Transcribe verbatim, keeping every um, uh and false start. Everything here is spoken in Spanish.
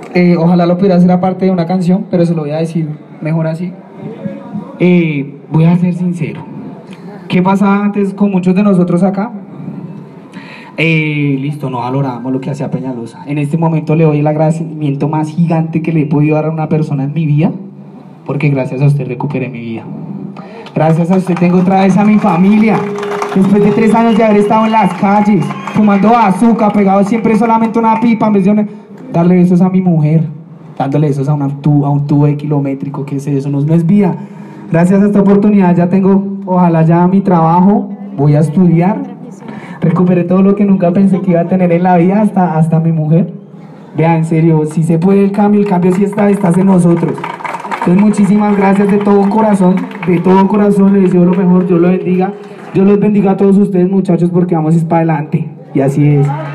Eh, ojalá lo pudiera hacer aparte de una canción, pero se lo voy a decir mejor así. Eh, voy a ser sincero. ¿Qué pasaba antes con muchos de nosotros acá? Eh, listo, no valorábamos lo que hacía Peñalosa. En este momento le doy el agradecimiento más gigante que le he podido dar a una persona en mi vida, porque gracias a usted recuperé mi vida. Gracias a usted tengo otra vez a mi familia. Después de tres años de haber estado en las calles, fumando azúcar, pegado siempre solamente una pipa, en vez de darle besos a mi mujer, dándole besos a, una tubo, a un tubo de kilométrico, que es eso, no es vida. Gracias a esta oportunidad ya tengo, ojalá ya mi trabajo, voy a estudiar, recuperé todo lo que nunca pensé que iba a tener en la vida, hasta, hasta mi mujer. Vea, en serio, si se puede el cambio, el cambio sí está, está en nosotros. Entonces muchísimas gracias de todo corazón, de todo corazón, les deseo lo mejor, Dios los bendiga, Dios los bendiga a todos ustedes muchachos, porque vamos es para adelante, y así es.